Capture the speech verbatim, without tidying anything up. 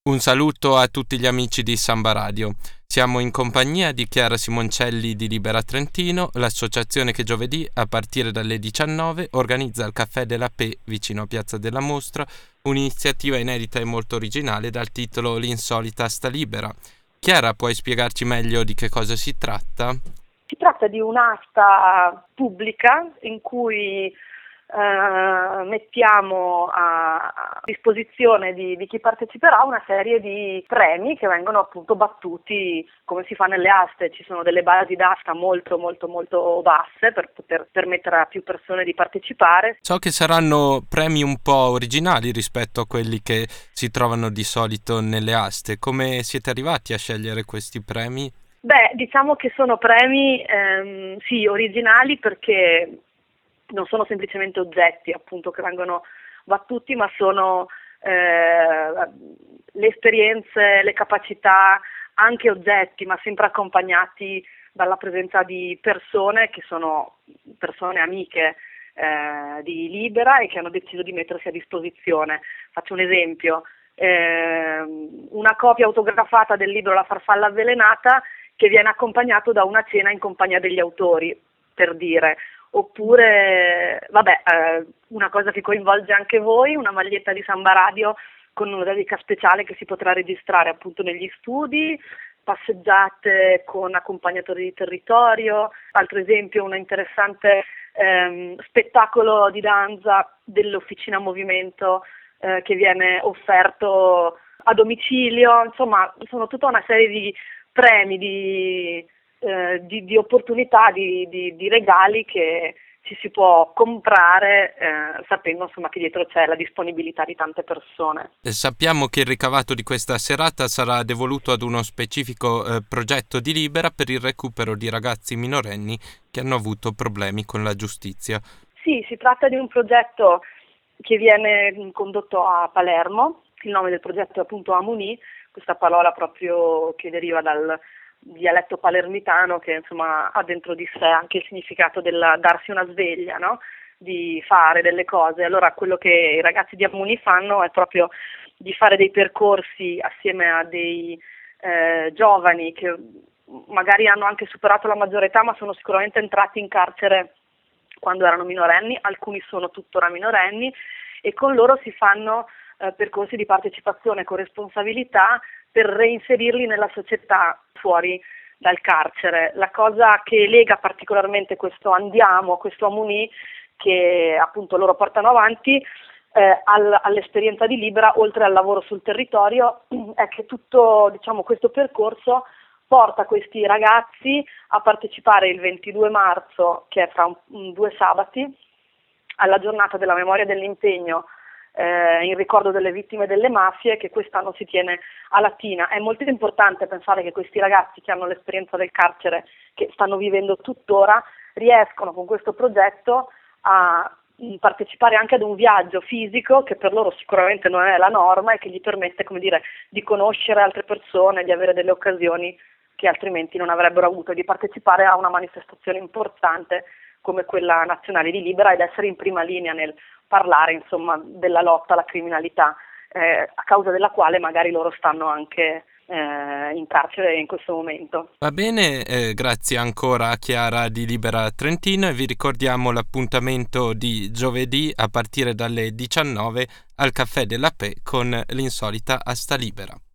Un saluto a tutti gli amici di Samba Radio. Siamo in compagnia di Chiara Simoncelli di Libera Trentino, l'associazione che giovedì a partire dalle diciannove organizza il Caffè della Pe vicino a Piazza della Mostra, un'iniziativa inedita e molto originale dal titolo L'insolita sta libera. Chiara, puoi spiegarci meglio di che cosa si tratta? Si tratta di un'asta pubblica in cui eh, mettiamo a disposizione di, di chi parteciperà una serie di premi che vengono appunto battuti come si fa nelle aste. Ci sono delle basi d'asta molto molto molto basse per poter permettere a più persone di partecipare. So che saranno premi un po' originali rispetto a quelli che si trovano di solito nelle aste. Come siete arrivati a scegliere questi premi? Beh, diciamo che sono premi ehm, sì, originali, perché non sono semplicemente oggetti appunto che vengono battuti, ma sono eh, le esperienze, le capacità, anche oggetti, ma sempre accompagnati dalla presenza di persone che sono persone amiche eh, di Libera e che hanno deciso di mettersi a disposizione. Faccio un esempio, eh, una copia autografata del libro La farfalla avvelenata che viene accompagnato da una cena in compagnia degli autori, per dire. Oppure, vabbè, eh, una cosa che coinvolge anche voi, una maglietta di Samba Radio con una dedica speciale che si potrà registrare appunto negli studi, passeggiate con accompagnatori di territorio. Altro esempio, un interessante ehm, spettacolo di danza dell'Officina Movimento eh, che viene offerto a domicilio. Insomma, sono tutta una serie di premi, di Eh, di, di opportunità, di, di, di regali che ci si può comprare eh, sapendo insomma che dietro c'è la disponibilità di tante persone. E sappiamo che il ricavato di questa serata sarà devoluto ad uno specifico eh, progetto di Libera per il recupero di ragazzi minorenni che hanno avuto problemi con la giustizia. Sì, si tratta di un progetto che viene condotto a Palermo. Il nome del progetto è appunto Amuni, questa parola proprio che deriva dal dialetto palermitano, che insomma ha dentro di sé anche il significato del darsi una sveglia, no? Di fare delle cose. Allora quello che i ragazzi di Amuni fanno è proprio di fare dei percorsi assieme a dei eh, giovani che magari hanno anche superato la maggiore età, ma sono sicuramente entrati in carcere quando erano minorenni, alcuni sono tuttora minorenni, e con loro si fanno eh, percorsi di partecipazione con responsabilità per reinserirli nella società fuori dal carcere. La cosa che lega particolarmente questo Andiamo, questo Amuni, che appunto loro portano avanti eh, al, all'esperienza di Libera, oltre al lavoro sul territorio, è che tutto diciamo, questo percorso porta questi ragazzi a partecipare il ventidue marzo, che è fra un, un, due sabati, alla giornata della memoria dell'impegno Eh, in ricordo delle vittime delle mafie, che quest'anno si tiene a Latina. È molto importante pensare che questi ragazzi che hanno l'esperienza del carcere, che stanno vivendo tuttora, riescono con questo progetto a partecipare anche ad un viaggio fisico che per loro sicuramente non è la norma e che gli permette, come dire, di conoscere altre persone, di avere delle occasioni che altrimenti non avrebbero avuto, di partecipare a una manifestazione importante come quella nazionale di Libera ed essere in prima linea nel parlare insomma della lotta alla criminalità, eh, a causa della quale magari loro stanno anche eh, in carcere in questo momento. Va bene, eh, grazie ancora a Chiara di Libera Trentino, e vi ricordiamo l'appuntamento di giovedì a partire dalle diciannove al Caffè della Pe con l'insolita asta libera.